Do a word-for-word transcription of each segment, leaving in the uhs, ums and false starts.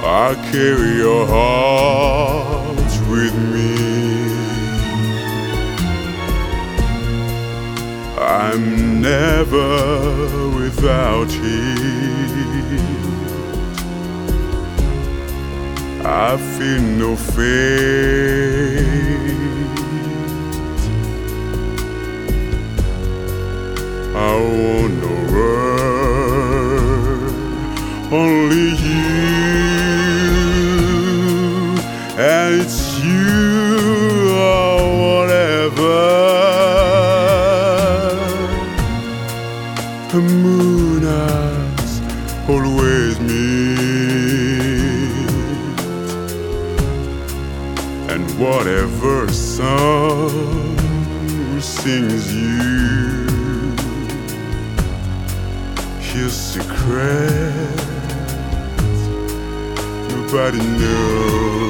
I carry your heart with me. I'm never without it. I feel no fate. I want no world, only you. And it's you or whatever. The moon has always meet, and whatever song sings you, your secret nobody knows.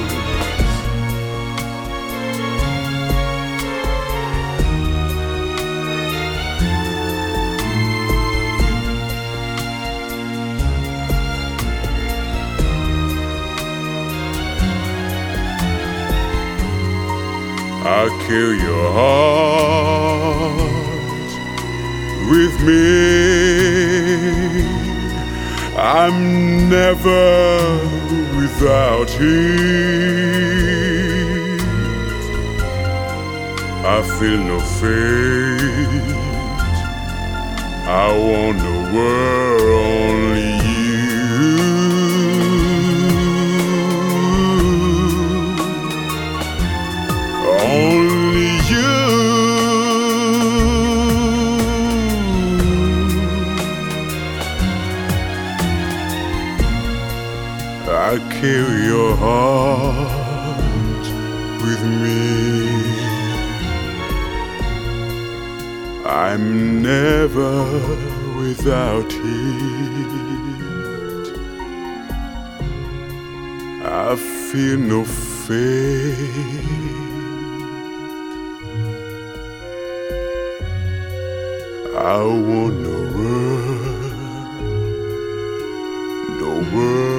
I carry your heart with me. I'm never without it. I feel no fate. I want the world, only you. Only you. I carry your heart with me. I'm never without it. I feel no fate. I want no world, no world.